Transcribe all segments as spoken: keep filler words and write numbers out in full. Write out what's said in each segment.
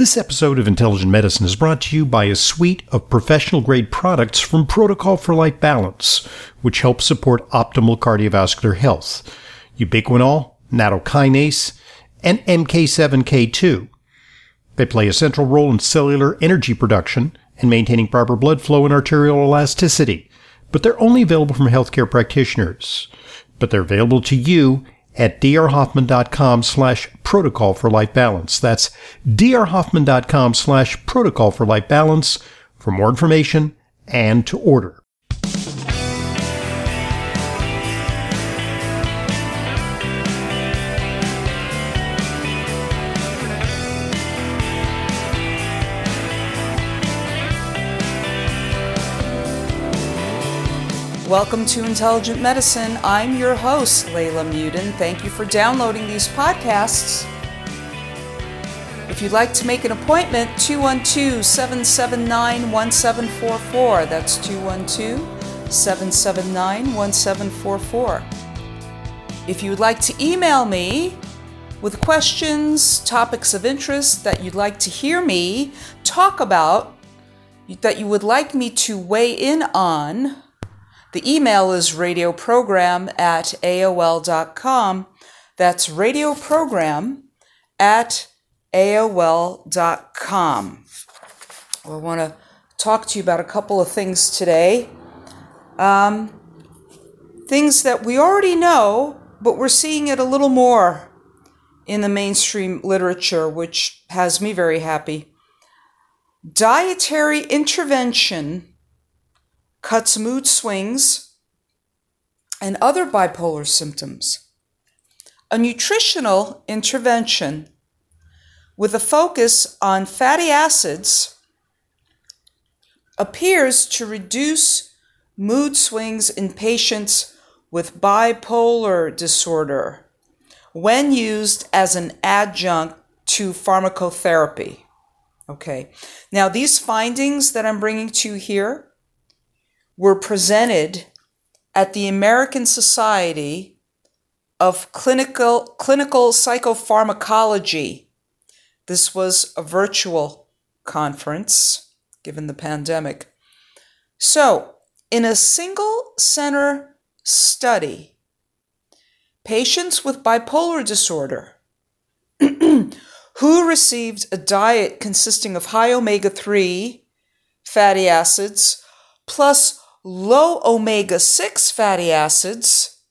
This episode of Intelligent Medicine is brought to you by a suite of professional-grade products from Protocol for Life Balance, which helps support optimal cardiovascular health. Ubiquinol, nattokinase, and M K seven K two. They play a central role in cellular energy production and maintaining proper blood flow and arterial elasticity, but they're only available from healthcare practitioners. But they're available to you at drhoffman.com slash protocol for life balance. That's drhoffman.com slash protocol for life balance for more information and to order. Welcome to Intelligent Medicine. I'm your host, Layla Muden. Thank you for downloading these podcasts. If you'd like to make an appointment, two one two, seven seven nine, one seven four four. That's two one two, seven seven nine, one seven four four. If you would like to email me with questions, topics of interest that you'd like to hear me talk about, that you would like me to weigh in on, the email is radioprogram at A O L dot com. That's radioprogram at A O L dot com. I want to talk to you about a couple of things today. Um, things that we already know, but we're seeing it a little more in the mainstream literature, which has me very happy. Dietary intervention cuts mood swings and other bipolar symptoms. A nutritional intervention with a focus on fatty acids appears to reduce mood swings in patients with bipolar disorder when used as an adjunct to pharmacotherapy. Okay, now these findings that I'm bringing to you here were presented at the American Society of Clinical, Clinical Psychopharmacology. This was a virtual conference, given the pandemic. So, in a single center study, patients with bipolar disorder who received a diet consisting of high omega three fatty acids plus low omega six fatty acids,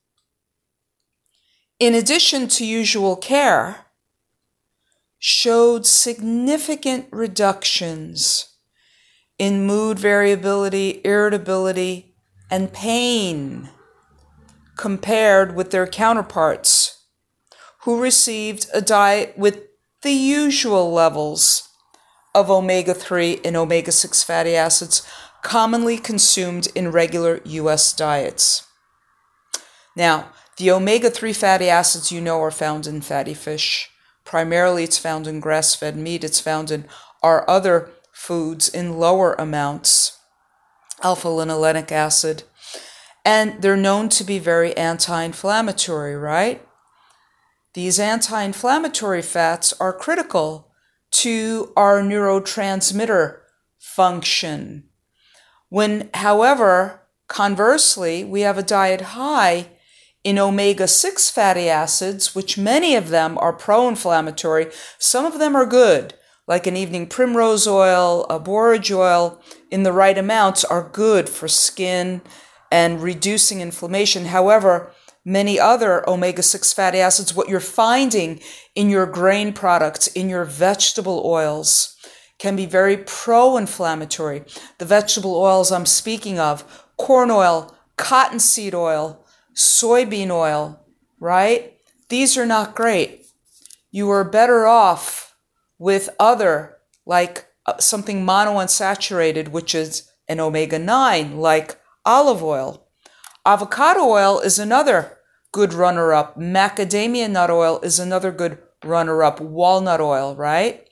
in addition to usual care, showed significant reductions in mood variability, irritability, and pain compared with their counterparts who received a diet with the usual levels of omega three and omega six fatty acids commonly consumed in regular U S diets. Now, the omega three fatty acids, you know, are found in fatty fish. Primarily, it's found in grass-fed meat. It's found in our other foods in lower amounts, alpha-linolenic acid. And they're known to be very anti-inflammatory, right? These anti-inflammatory fats are critical to our neurotransmitter function. When, however, conversely, we have a diet high in omega six fatty acids, which many of them are pro-inflammatory, some of them are good, like an evening primrose oil, a borage oil, in the right amounts are good for skin and reducing inflammation. However, many other omega six fatty acids, what you're finding in your grain products, in your vegetable oils, can be very pro-inflammatory. The vegetable oils I'm speaking of, corn oil, cottonseed oil, soybean oil, right? These are not great. You are better off with other, like something monounsaturated, which is an omega nine, like olive oil. Avocado oil is another good runner-up. Macadamia nut oil is another good runner-up. Walnut oil, right?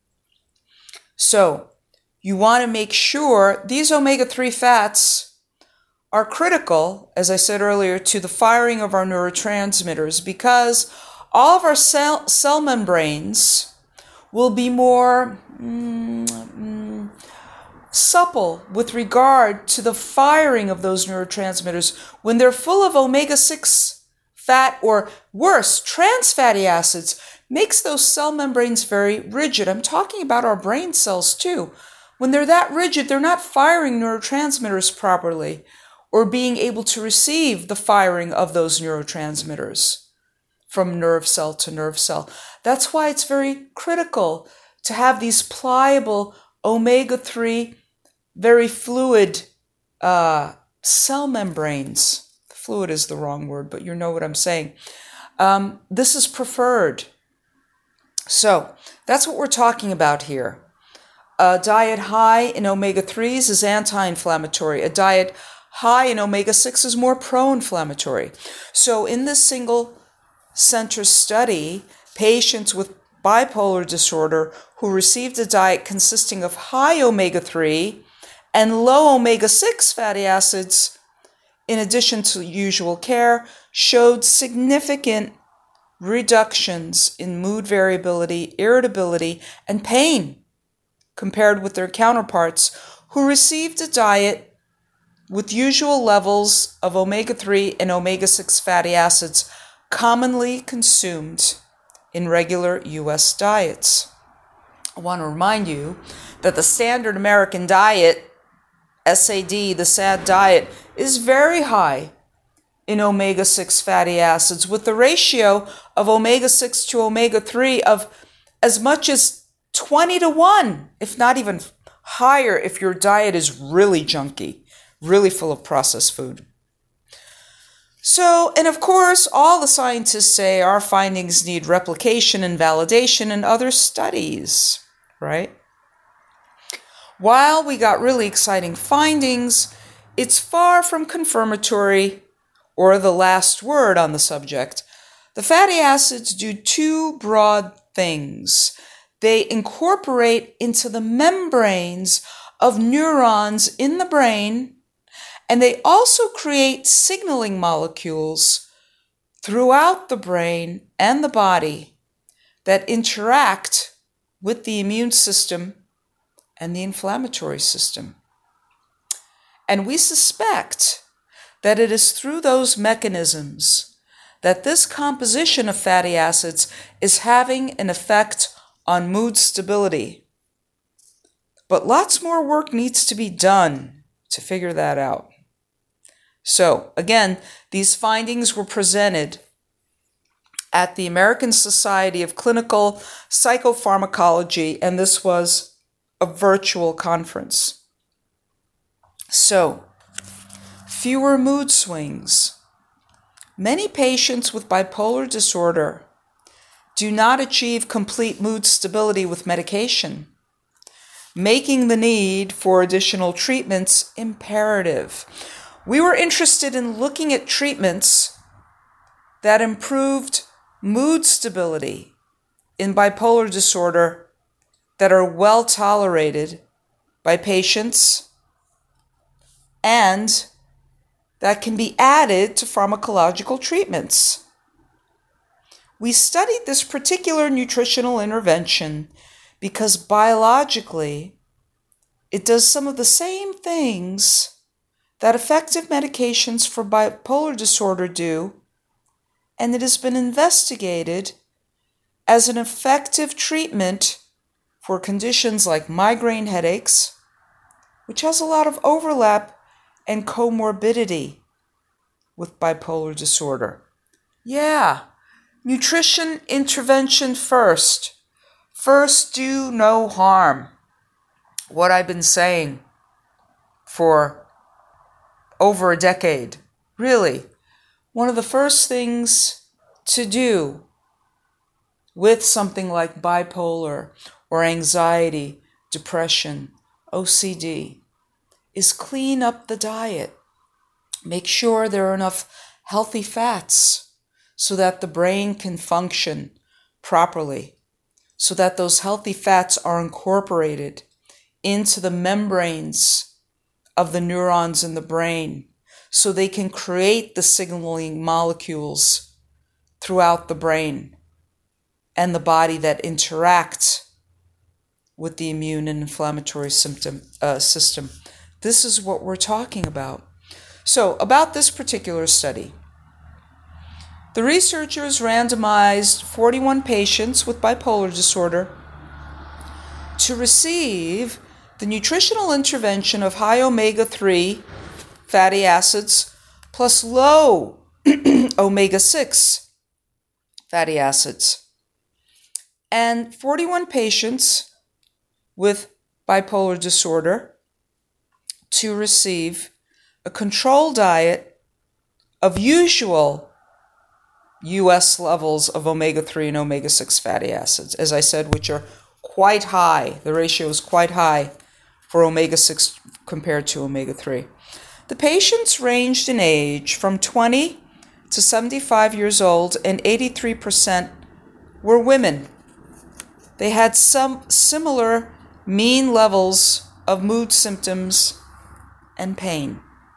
So, you want to make sure these omega three fats are critical, as I said earlier, to the firing of our neurotransmitters, because all of our cell, cell membranes will be more mm, mm, supple with regard to the firing of those neurotransmitters when they're full of omega six fat, or worse, trans fatty acids, makes those cell membranes very rigid. I'm talking about our brain cells too. When they're that rigid, they're not firing neurotransmitters properly or being able to receive the firing of those neurotransmitters from nerve cell to nerve cell. That's why it's very critical to have these pliable omega three, very fluid uh, cell membranes. Fluid is the wrong word, but you know what I'm saying. Um, this is preferred. So that's what we're talking about here. A diet high in omega threes is anti-inflammatory. A diet high in omega six is more pro-inflammatory. So in this single center study, patients with bipolar disorder who received a diet consisting of high omega three and low omega six fatty acids, in addition to usual care, showed significant reductions in mood variability, irritability, and pain compared with their counterparts who received a diet with usual levels of omega three and omega six fatty acids commonly consumed in regular U S diets. I want to remind you that the standard American diet, S A D, the S A D diet, is very high in omega six fatty acids, with the ratio of omega six to omega three of as much as twenty to one, if not even higher if your diet is really junky, really full of processed food. So, and of course, all the scientists say our findings need replication and validation in other studies, right? While we got really exciting findings, it's far from confirmatory or the last word on the subject. The fatty acids do two broad things. They incorporate into the membranes of neurons in the brain, and they also create signaling molecules throughout the brain and the body that interact with the immune system and the inflammatory system. And we suspect that it is through those mechanisms that this composition of fatty acids is having an effect on mood stability. But lots more work needs to be done to figure that out. So, again, these findings were presented at the American Society of Clinical Psychopharmacology, and this was a virtual conference. So, fewer mood swings. Many patients with bipolar disorder do not achieve complete mood stability with medication, making the need for additional treatments imperative. We were interested in looking at treatments that improved mood stability in bipolar disorder that are well tolerated by patients and that can be added to pharmacological treatments. We studied this particular nutritional intervention because biologically it does some of the same things that effective medications for bipolar disorder do, and it has been investigated as an effective treatment for conditions like migraine headaches, which has a lot of overlap and comorbidity with bipolar disorder. Yeah, nutrition intervention first. First, do no harm. What I've been saying for over a decade. Really, one of the first things to do with something like bipolar or anxiety, depression, O C D, is clean up the diet. Make sure there are enough healthy fats so that the brain can function properly, so that those healthy fats are incorporated into the membranes of the neurons in the brain, so they can create the signaling molecules throughout the brain and the body that interact with the immune and inflammatory symptom, uh, system. This is what we're talking about. So, about this particular study, the researchers randomized forty-one patients with bipolar disorder to receive the nutritional intervention of high omega three fatty acids plus low omega six fatty acids. And forty-one patients with bipolar disorder to receive a control diet of usual U S levels of omega three and omega six fatty acids, as I said, which are quite high. The ratio is quite high for omega six compared to omega three. The patients ranged in age from twenty to seventy-five years old, and eighty-three percent were women. They had some similar mean levels of mood symptoms and pain.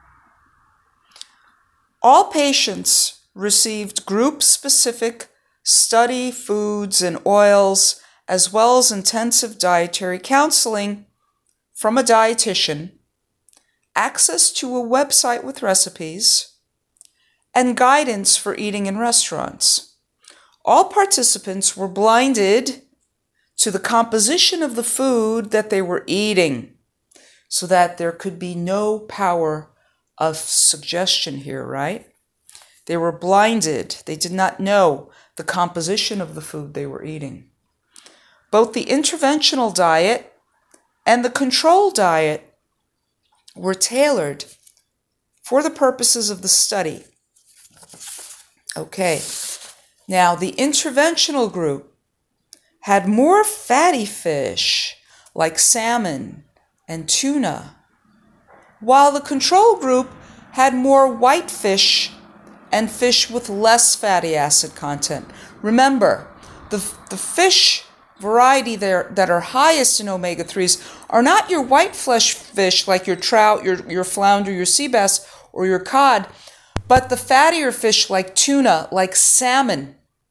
All patients received group-specific study foods and oils, as well as intensive dietary counseling from a dietitian, access to a website with recipes, and guidance for eating in restaurants. All participants were blinded to the composition of the food that they were eating, so that there could be no power of suggestion here, right? They were blinded. They did not know the composition of the food they were eating. Both the interventional diet and the control diet were tailored for the purposes of the study. Okay, now the interventional group had more fatty fish like salmon and tuna, while the control group had more white fish and fish with less fatty acid content. Remember, the, the fish variety there that are highest in omega threes are not your white flesh fish like your trout, your, your flounder, your sea bass, or your cod, but the fattier fish like tuna, like salmon,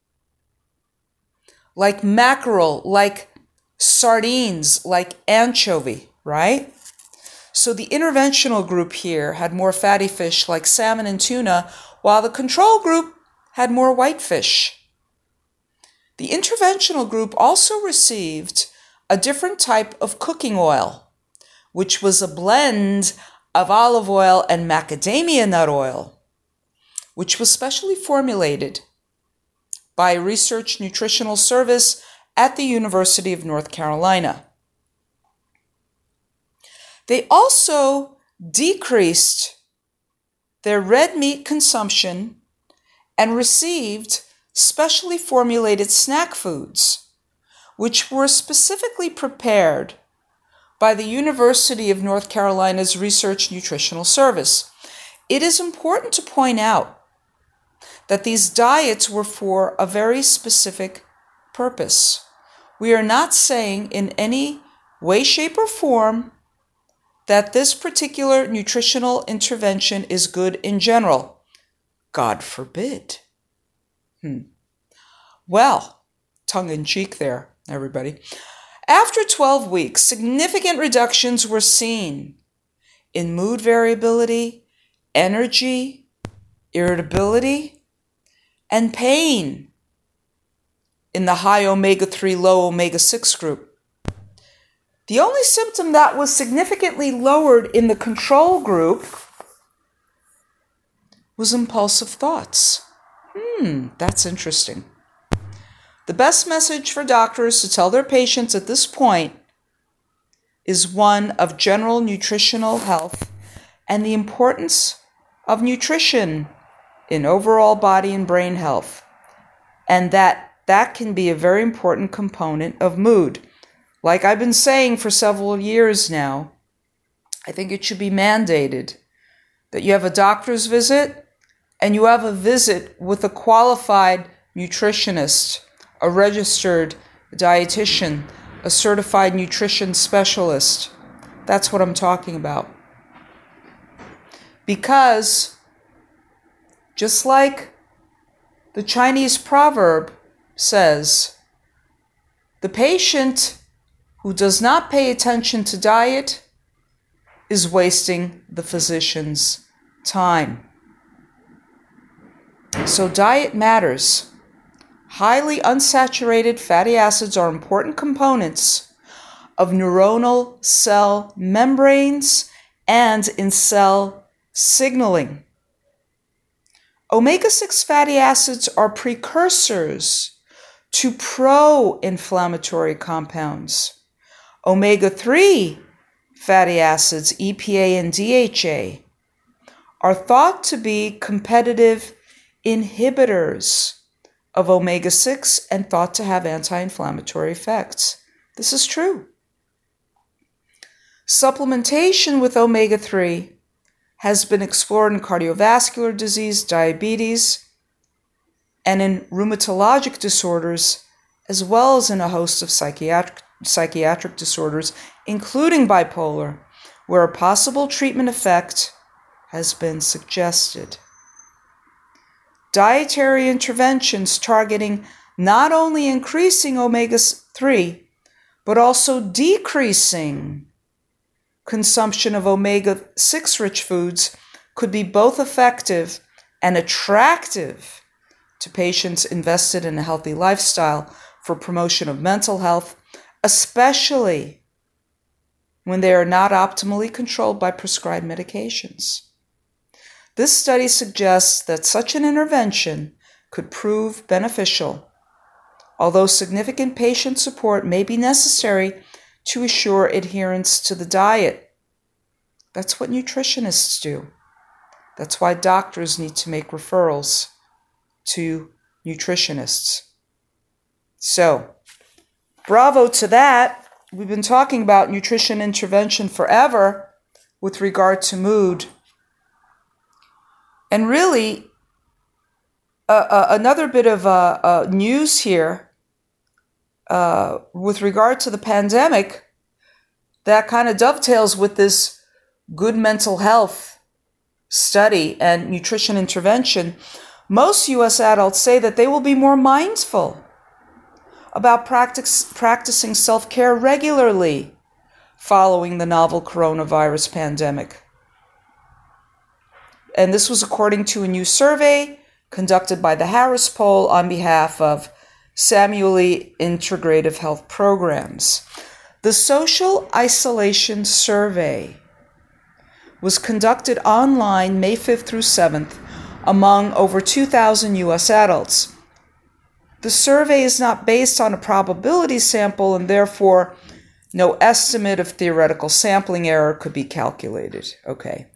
like mackerel, like sardines, like anchovy, right? So the interventional group here had more fatty fish like salmon and tuna, while the control group had more white fish. The interventional group also received a different type of cooking oil, which was a blend of olive oil and macadamia nut oil, which was specially formulated by Research Nutritional Service at the University of North Carolina. They also decreased their red meat consumption and received specially formulated snack foods, which were specifically prepared by the University of North Carolina's Research Nutritional Service. It is important to point out that these diets were for a very specific purpose. We are not saying in any way, shape, or form that this particular nutritional intervention is good in general. God forbid. Hmm. Well, tongue-in-cheek there, everybody. After twelve weeks, significant reductions were seen in mood variability, energy, irritability, and pain in the high omega three, low omega six group. The only symptom that was significantly lowered in the control group was impulsive thoughts. Hmm, that's interesting. The best message for doctors to tell their patients at this point is one of general nutritional health and the importance of nutrition in overall body and brain health, and that that can be a very important component of mood. Like I've been saying for several years now, I think it should be mandated that you have a doctor's visit and you have a visit with a qualified nutritionist, a registered dietitian, a certified nutrition specialist. That's what I'm talking about. Because just like the Chinese proverb says, the patient who does not pay attention to diet is wasting the physician's time. So diet matters. Highly unsaturated fatty acids are important components of neuronal cell membranes and in cell signaling. omega six fatty acids are precursors to pro-inflammatory compounds. omega three fatty acids, E P A and D H A, are thought to be competitive inhibitors of omega six and thought to have anti-inflammatory effects. This is true. Supplementation with omega three has been explored in cardiovascular disease, diabetes, and in rheumatologic disorders, as well as in a host of psychiatric, psychiatric disorders, including bipolar, where a possible treatment effect has been suggested. Dietary interventions targeting not only increasing omega three, but also decreasing consumption of omega six rich foods could be both effective and attractive to patients invested in a healthy lifestyle for promotion of mental health, especially when they are not optimally controlled by prescribed medications. This study suggests that such an intervention could prove beneficial, although significant patient support may be necessary to assure adherence to the diet. That's what nutritionists do. That's why doctors need to make referrals to nutritionists. So, bravo to that. We've been talking about nutrition intervention forever with regard to mood. And really, uh, uh, another bit of uh, uh, news here uh, with regard to the pandemic that kind of dovetails with this good mental health study and nutrition intervention. Most U S adults say that they will be more mindful about practice, practicing self-care regularly following the novel coronavirus pandemic. And this was according to a new survey conducted by the Harris Poll on behalf of Samueli Integrative Health Programs. The Social Isolation Survey was conducted online May fifth through seventh among over two thousand U S adults. The survey is not based on a probability sample, and therefore no estimate of theoretical sampling error could be calculated. Okay.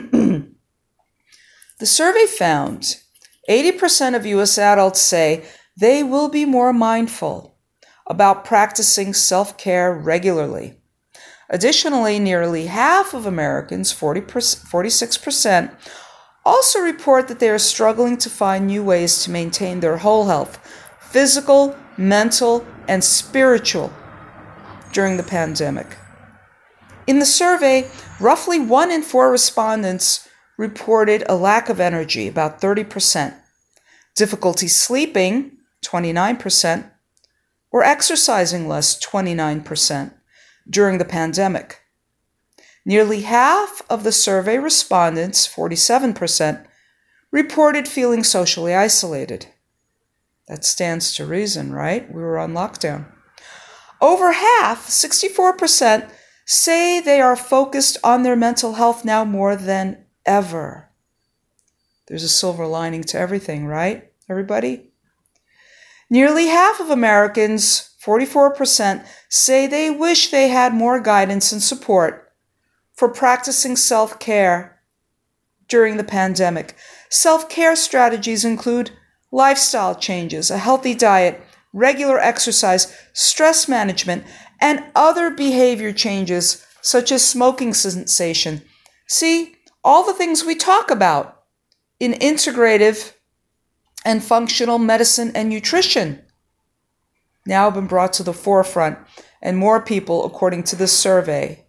The survey found eighty percent of U S adults say they will be more mindful about practicing self-care regularly. Additionally, nearly half of Americans, forty-six percent, also report that they are struggling to find new ways to maintain their whole health, physical, mental, and spiritual, during the pandemic. In the survey, roughly one in four respondents reported a lack of energy, about thirty percent, difficulty sleeping, twenty-nine percent, or exercising less, twenty-nine percent, during the pandemic. Nearly half of the survey respondents, forty-seven percent, reported feeling socially isolated. That stands to reason, right? We were on lockdown. Over half, sixty-four percent, say they are focused on their mental health now more than ever. There's a silver lining to everything, right, everybody? Nearly half of Americans, forty-four percent, say they wish they had more guidance and support for practicing self-care during the pandemic. Self-care strategies include lifestyle changes, a healthy diet, regular exercise, stress management, and other behavior changes such as smoking cessation. See, all the things we talk about in integrative and functional medicine and nutrition now have been brought to the forefront, and more people, according to this survey,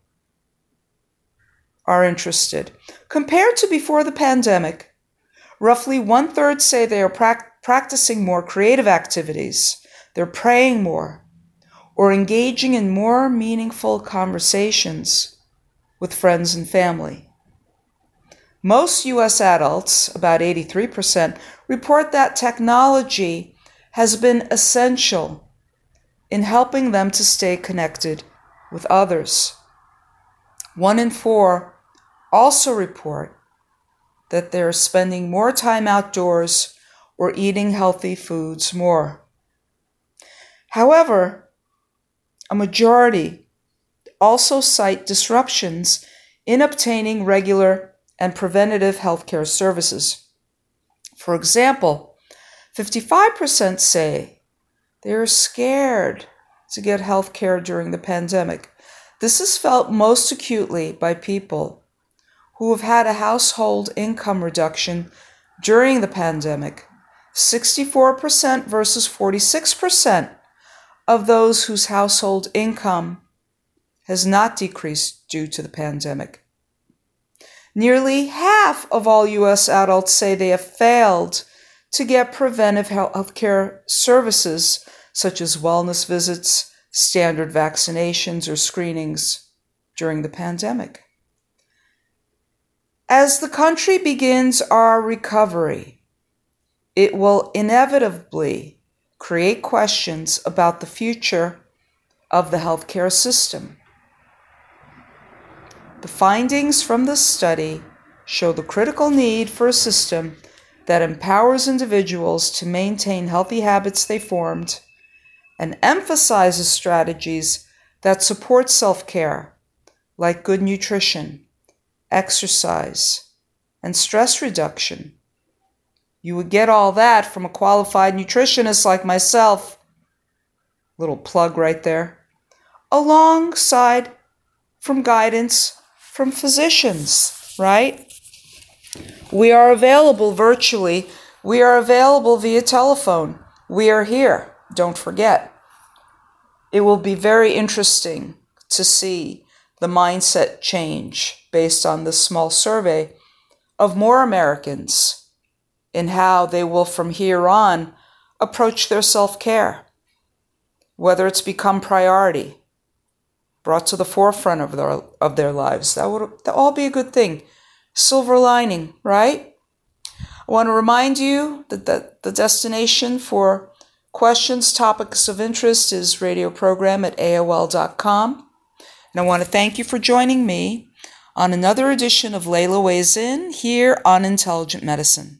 are interested. Compared to before the pandemic, roughly one-third say they are pra- practicing more creative activities. They're praying more. or engaging in more meaningful conversations with friends and family. Most U S adults, about eighty-three percent, report that technology has been essential in helping them to stay connected with others. One in four also report that they're spending more time outdoors or eating healthy foods more. However, a majority also cite disruptions in obtaining regular and preventative healthcare services. For example, fifty-five percent say they are scared to get healthcare during the pandemic. This is felt most acutely by people who have had a household income reduction during the pandemic. sixty-four percent versus forty-six percent of those whose household income has not decreased due to the pandemic. Nearly half of all U S adults say they have failed to get preventive health care services such as wellness visits, standard vaccinations, or screenings during the pandemic. As the country begins our recovery, it will inevitably create questions about the future of the healthcare system. The findings from this study show the critical need for a system that empowers individuals to maintain healthy habits they formed and emphasizes strategies that support self-care, like good nutrition, exercise, and stress reduction. You would get all that from a qualified nutritionist like myself. Little plug right there. Alongside from guidance from physicians, right? We are available virtually. We are available via telephone. We are here. Don't forget. It will be very interesting to see the mindset change based on this small survey of more Americans in how they will from here on approach their self-care, whether it's become priority, brought to the forefront of their of their lives. That would that all be a good thing. Silver lining, right? I want to remind you that the, the destination for questions, topics of interest is radio program at A O L dot com. And I want to thank you for joining me on another edition of Layla Weighs In here on Intelligent Medicine.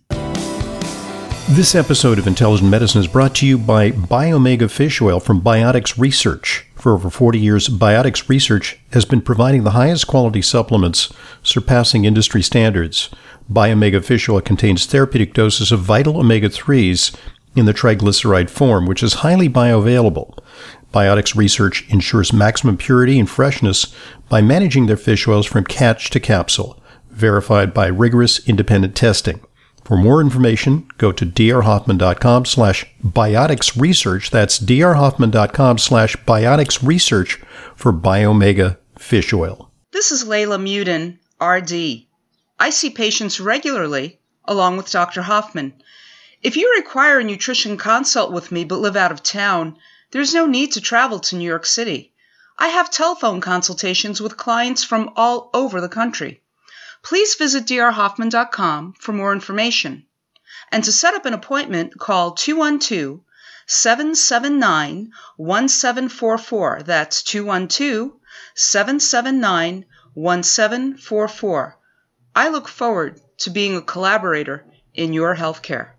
This episode of Intelligent Medicine is brought to you by Biomega Fish Oil from Biotics Research. For over forty years, Biotics Research has been providing the highest quality supplements, surpassing industry standards. Biomega Fish Oil contains therapeutic doses of vital omega threes in the triglyceride form, which is highly bioavailable. Biotics Research ensures maximum purity and freshness by managing their fish oils from catch to capsule, verified by rigorous independent testing. For more information, go to drhoffman.com slash biotics research. That's drhoffman.com slash biotics research for Biomega Fish Oil. This is Layla Muden, R D. I see patients regularly, along with Doctor Hoffman. If you require a nutrition consult with me but live out of town, there's no need to travel to New York City. I have telephone consultations with clients from all over the country. Please visit d r hoffman dot com for more information. And to set up an appointment, call two one two, seven seven nine, one seven four four. That's two one two, seven seven nine, one seven four four. I look forward to being a collaborator in your healthcare.